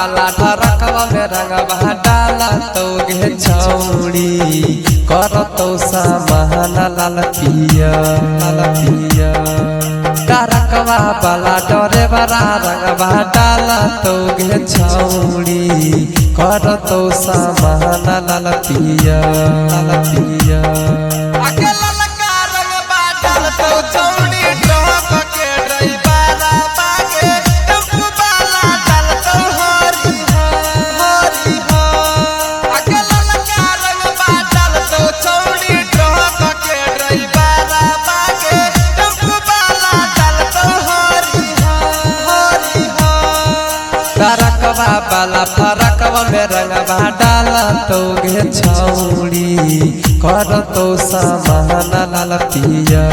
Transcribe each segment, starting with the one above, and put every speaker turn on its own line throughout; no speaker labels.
वाला ढरकवा में रंगवा डाला तो गे छौड़ी कर तो सामान लाल पिया ढरकवा वाला डरे बड़ा रंगवा डाला तो गे छौड़ी कर तो सामान लाल पिया रंगवा वाला फरकवा में रंगवा डाला तो गे छौड़ी कर तो सामान लाल पिया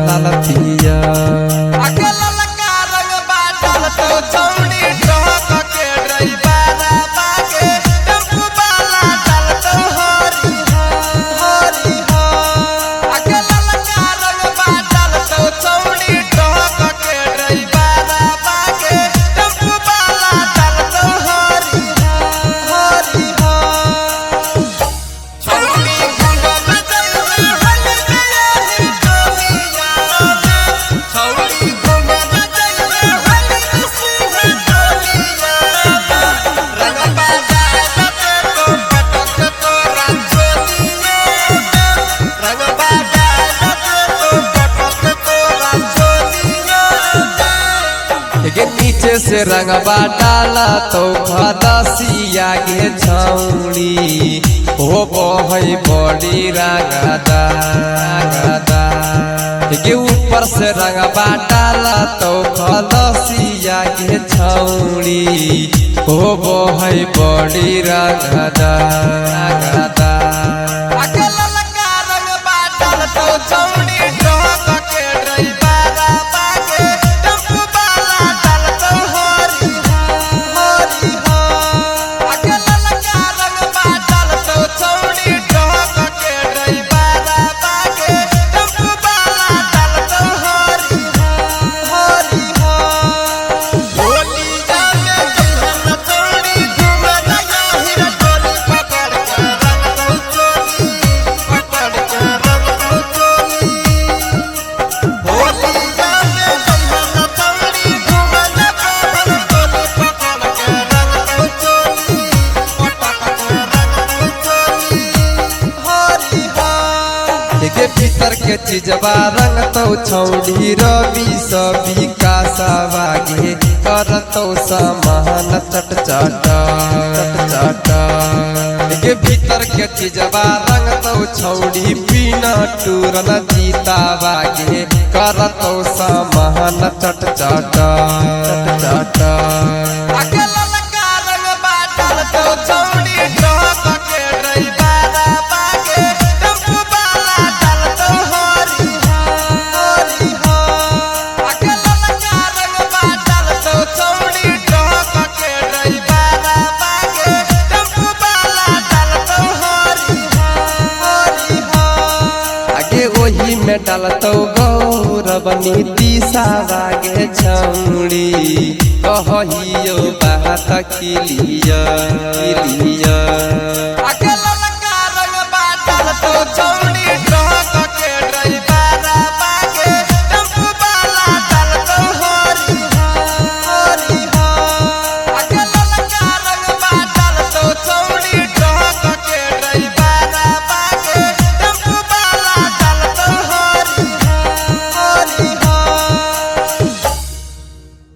नीचे से रंगवा डाला तो खदसिया गे छौड़ी हो बहई बड़ी रंगदा के ऊपर से रंगवा डाला तो खदसिया गे छौड़ी हो बहई बड़ी रंगदा भीतर के चीजवा रंग तो छौड़ी रवि सभी का सवागे कर तो सामान चट के भीतर के चीजवा रंग तो छौड़ी बिना टूरन जीता बागे कर तो सामान चट वही में डालतो गौरव नीति सावागे छौड़ी कहियो बात किलिया